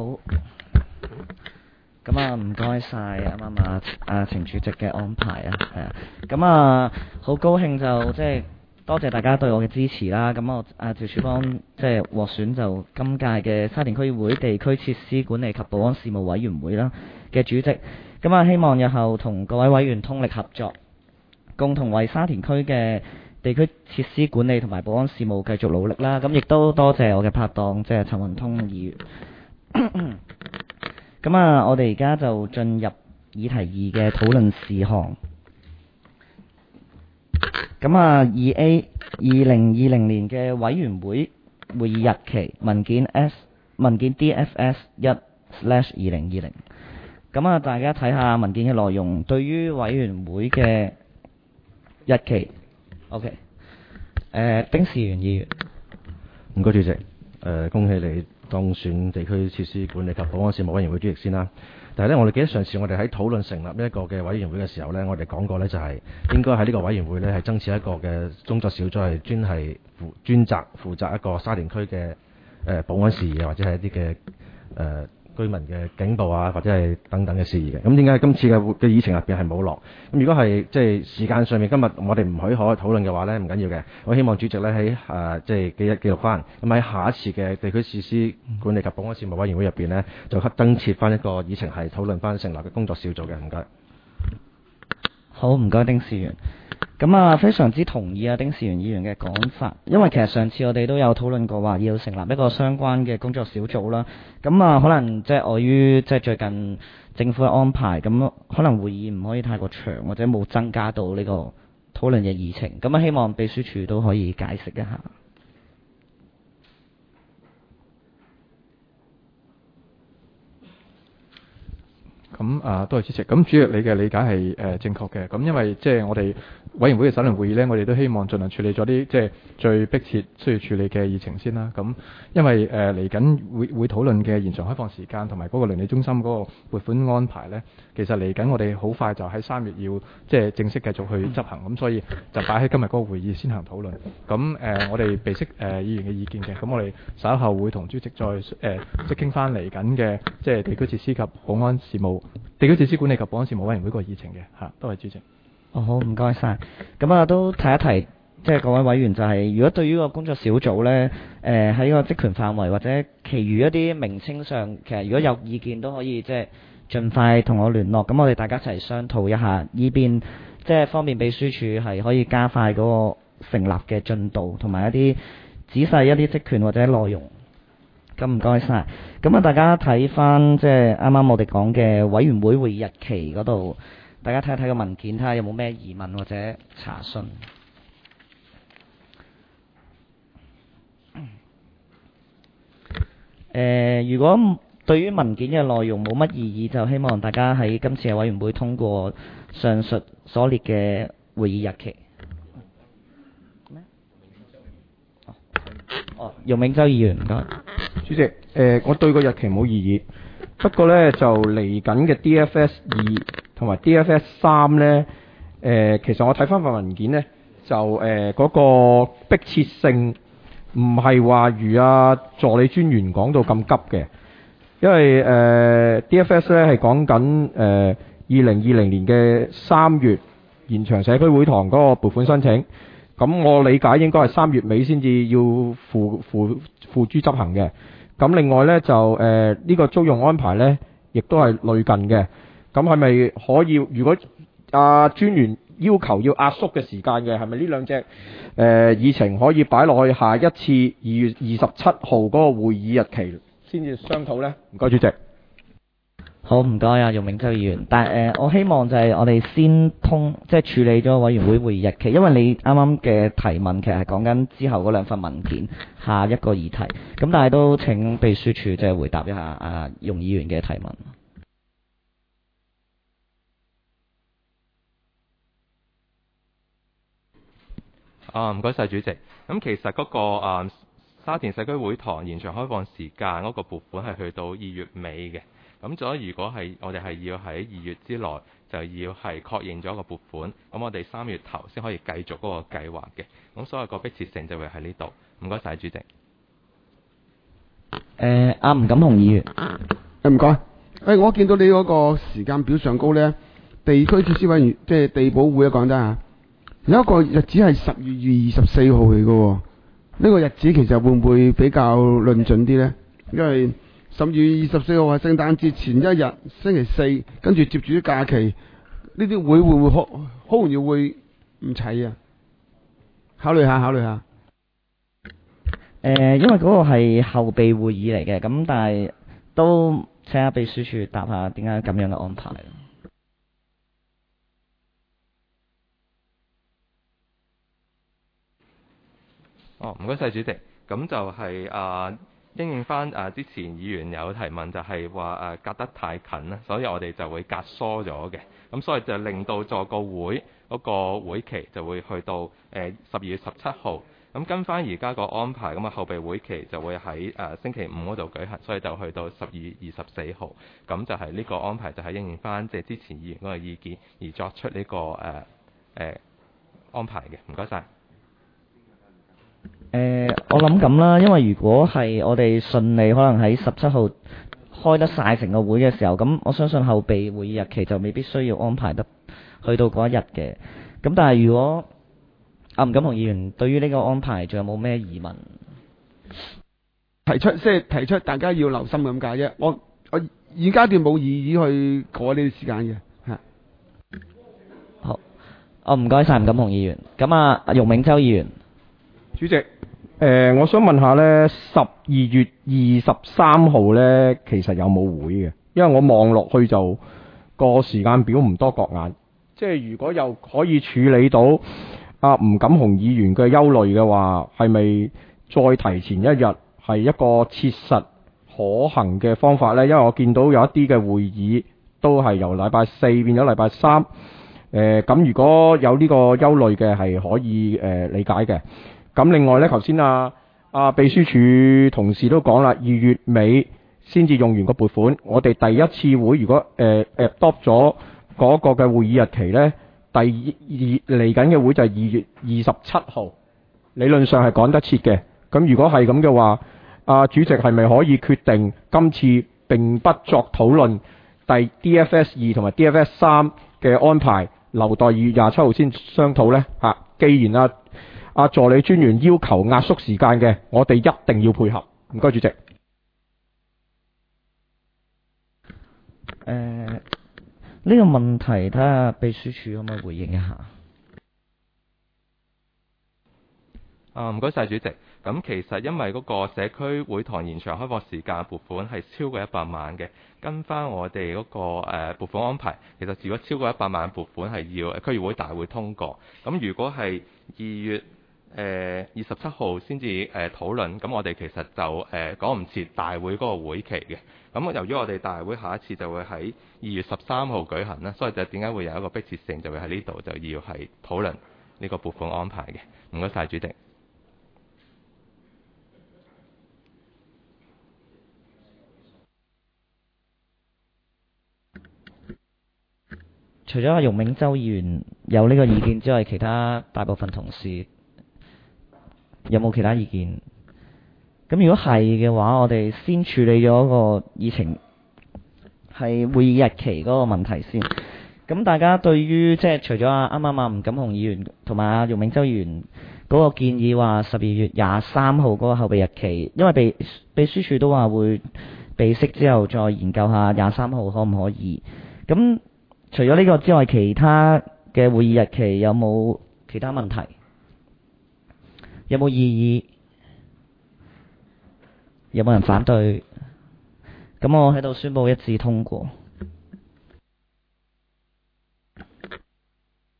好。咁啊，唔該晒啱啱程主席嘅安排啊，係啊。咁啊，好高興就即係多謝大家對我嘅支持啦。咁我趙柱邦即係獲選就今屆嘅沙田區議會地區設施管理及保安事務委員會啦嘅主席。咁啊，希望日後同各位委員通力合作，共同為沙田區嘅地區設施管理同埋保安事務繼續努力啦。咁亦都多謝我嘅拍檔即係陳雲通議員。咁啊，我哋而家就進入議題2嘅討論事項。咁啊，2A 2020年嘅委員會會議日期文件 DFS 1/2020。咁啊，大家睇下文件嘅內容，對於委員會嘅日期 ，OK。丁士元議員， 唔該主席，恭喜你當選地區設施管理及保安事務委員會主席先啦。但係呢，我哋記得上次我哋喺討論成立呢一個嘅委員會嘅時候呢，我哋講過呢，就係應該喺呢個委員會呢係增設一個嘅工作小組，係專責負責一個沙田區嘅保安事宜，或者係一啲嘅居民嘅警暴啊，或者係等等嘅事宜嘅。咁點解今次嘅議程入邊係冇落？咁如果係即係時間上面今日我哋唔許可討論嘅話呢，唔緊要嘅。我希望主席呢喺即係記錄翻，咁喺下一次嘅地區設施管理及保安事務委員會入邊呢，就增設翻一個議程係討論翻成立嘅工作小組嘅。唔該。 好，唔該丁士元。咁啊，非常之同意啊丁士元議員嘅講法，因為其實上次我哋都有討論過話要成立一個相關嘅工作小組啦。咁啊，可能即係礙於即係最近政府嘅安排，咁可能會議唔可以太過長，或者冇增加到呢個討論嘅議程。咁啊，希望秘書處都可以解釋一下。 咁多謝主席。咁主席你嘅理解係正確嘅。咁因為即係我哋委員會嘅首輪會議呢，我哋都希望盡量處理咗啲即係最迫切需要處理嘅議程先啦。咁因為嚟緊會討論嘅延長開放時間同埋嗰個鄰里中心嗰個撥款安排呢，其實嚟緊我哋好快就喺3月要即係正式繼續去執行。咁所以就擺喺今日嗰個會議先行討論。咁我哋備悉議員嘅意見嘅。咁我哋稍後會同主席再即係傾翻嚟緊嘅即係地區設施及保安事務。地區設施管理及保安事務委員會個議程嘅嚇，多謝主席。 好，唔該晒。咁啊，都提一提，即係各位委員就係，如果對於個工作小組呢，喺個職權範圍或者其餘一啲名稱上，其實如果有意見都可以即係盡快同我聯絡。咁我哋大家一齊商討一下，以便即係方便秘書處係可以加快嗰個成立嘅進度，同埋一啲仔細一啲職權或者內容。咁唔該晒。咁啊，大家睇翻即係啱啱我哋講嘅委員會會議日期嗰度，大家睇一睇個文件，睇下有冇咩疑問或者查詢。如果對於文件嘅內容冇乜異議，就希望大家喺今次嘅委員會通過上述所列嘅會議日期。容銘洲議員，唔該。 主席，我對個日期冇異議，不過呢，就嚟緊嘅 DFS 2同埋 DFS 3呢，其實我睇翻份文件呢，就嗰個迫切性唔係話如助理專員講到咁急嘅，因為DFS 呢係講緊2020年嘅3月延長社區會堂嗰個撥款申請。咁我理解應該係3月尾先至要付諸執行嘅。咁另外呢，就呢個租用安排呢，亦都係類近嘅。咁係咪可以？如果專員要求要壓縮嘅時間嘅，係咪呢兩隻議程可以擺落去下一次2月27號嗰個會議日期先至商討呢？唔該，主席。 好，唔該啊，容銘洲議員。但我希望就係我哋先即係處理咗委員會會議日期，因為你啱啱嘅提問其實係講緊之後嗰兩份文件下一個議題。咁但係都請秘書處即係回答一下容議員嘅提問。 唔該晒主席。咁其實嗰個沙田社區會堂延長開放時間嗰個撥款係去到2月尾嘅。咁所以如果係我哋係要喺2月之內就要係確認咗個撥款，咁我哋3月頭先可以繼續嗰個計劃嘅。咁所有個迫切性就會喺呢度。唔該晒主席。 吳錦雄議員。 唔該。我見到你嗰個時間表上高呢，地區設施委員即係地保會啊，講真啊，有一個日子係12月24號嚟嘅喎。呢個日子其實會唔會比較論盡啲呢？因為12月24號係聖誕節前一日，星期四，跟住接住啲假期，呢啲會唔會好容易會唔齊啊？考慮下。 因為嗰個係後備會議嚟嘅，咁但係都請下秘書處答下點解咁樣嘅安排。 唔該晒主席。咁就係因應翻之前議員有提問，就係話隔得太近啦，所以我哋就會隔疏咗嘅。咁所以就令到個會嗰個會期就會去到12月17號。咁跟翻而家個安排，咁後備會期就會喺星期五嗰度舉行，所以就去到12月24號。咁就係呢個安排就係因應翻即係之前議員嗰個意見而作出呢個安排嘅。唔該晒。 我諗咁啦，因為如果係我哋順利可能喺17號開得晒成個會嘅時候，咁我相信後備會議日期就未必需要安排得去到嗰一日嘅。咁但係如果吳錦雄議員對於呢個安排仲有冇咩疑問？ 提出大家要留心咁解啫。我現階段冇異議去改呢啲時間嘅嚇。 好，唔該晒吳錦雄議員。咁容銘洲議員。 主席，我想問下呢12月23號呢，其實有冇會嘅？因為我望落去就個時間表唔多覺眼。即係如果又可以處理到吳錦雄議員嘅憂慮嘅話，係咪再提前一日係一個切實可行嘅方法呢？因為我見到有一啲嘅會議都係由禮拜四變咗禮拜三。咁如果有呢個憂慮嘅係可以理解嘅。咁另外呢，頭先秘書處同事都講啦，2月尾先至用完個撥款。我哋第一次會如果adopt 咗嗰個嘅會議日期呢，嚟緊嘅會就係2月27號，理論上係趕得切嘅。咁如果係咁嘅話，主席係咪可以決定今次並不作討論DFS2 同埋 DFS3 嘅安排，留待2月27號先商討呢？既然助理專員要求壓縮時間嘅，我哋一定要配合。唔該，主席。 呢個問題睇下秘書處可唔可以回應一下？ 唔該晒主席。咁其實因為嗰個社區會堂延長開放時間撥款係超過100萬嘅，跟翻我哋嗰個撥款安排，其實如果超過100萬撥款係要區議會大會通過。咁如果係2月27號先至討論，咁我哋其實就趕唔切大會嗰個會期嘅。咁由於我哋大會下一次就會喺2月13號舉行啦，所以就點解會有一個迫切性，就會喺呢度就要係討論呢個撥款安排嘅。唔該晒主席。 除咗容銘洲議員有呢個意見之外，其他大部分同事有冇其他意見？咁如果係嘅話，我哋先處理咗個議程係會議日期嗰個問題先。咁大家對於即係除咗啱啱吳錦雄議員同埋容銘洲議員嗰個建議話12月23號嗰個後備日期，因為秘書處都話會備悉之後再研究下23號可唔可以。咁除咗呢個之外，其他嘅會議日期有冇其他問題？有冇異議？有冇人反對？咁我喺度宣佈一致通過。